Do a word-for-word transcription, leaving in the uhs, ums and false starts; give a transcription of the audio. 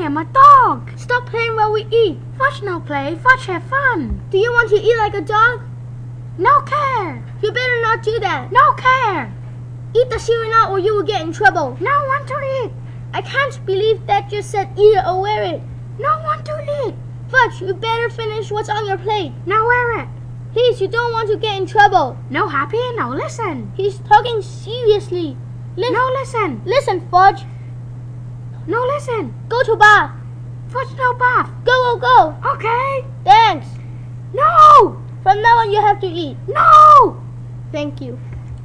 am a dog. Stop playing while we eat. Fudge no play, Fudge have fun. Do you want to eat like a dog? No care. You better not do that. No care. Eat the cereal now or you will get in trouble. No want to eat. I can't believe that you said eat it or wear it. No want to eat. Fudge, you better finish what's on your plate. Now wear it. Please, you don't want to get in trouble. No happy, no listen. He's talking seriously. Lis- no listen. Listen, Fudge. No listen. Go to bath. Fudge no bath. Go, go, go. Okay. Thanks. No. From now on, you have to eat. No. Thank you.